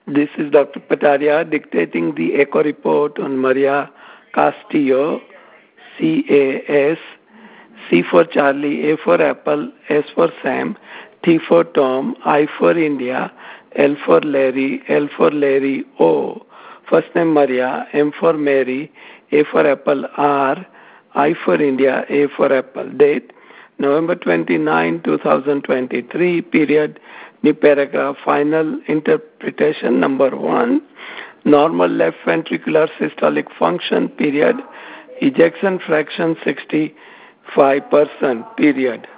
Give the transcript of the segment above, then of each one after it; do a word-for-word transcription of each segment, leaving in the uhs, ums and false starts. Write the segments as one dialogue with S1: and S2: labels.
S1: This is Doctor Pataria dictating the echo report on Maria Castillo, C A S, C for Charlie, A for Apple, S for Sam, T for Tom, I for India, L for Larry, L for Larry, O. First name Maria, M for Mary, A for Apple, R, I for India, A for Apple. Date November twenty-ninth, twenty twenty-three, period, new paragraph, final interpretation number one, normal left ventricular systolic function, period, ejection fraction sixty-five percent, period.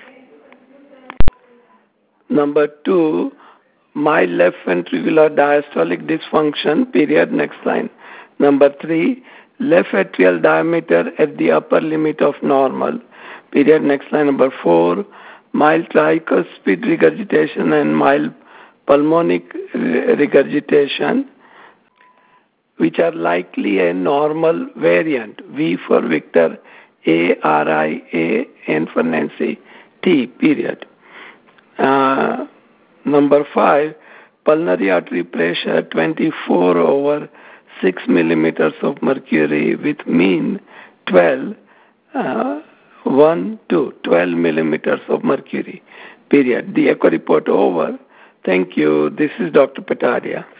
S1: Number two, mild left ventricular diastolic dysfunction, period, next line. Number three, left atrial diameter at the upper limit of normal, period, next line. Number four, mild tricuspid regurgitation and mild pulmonic regurgitation, which are likely a normal variant. V for Victor, A, R, I, A, N for Nancy, T, period. Uh, number five, pulmonary artery pressure twenty-four over six millimeters of mercury with mean twelve, uh, one to twelve millimeters of mercury, period. The echo report over. Thank you. This is Doctor Pataria.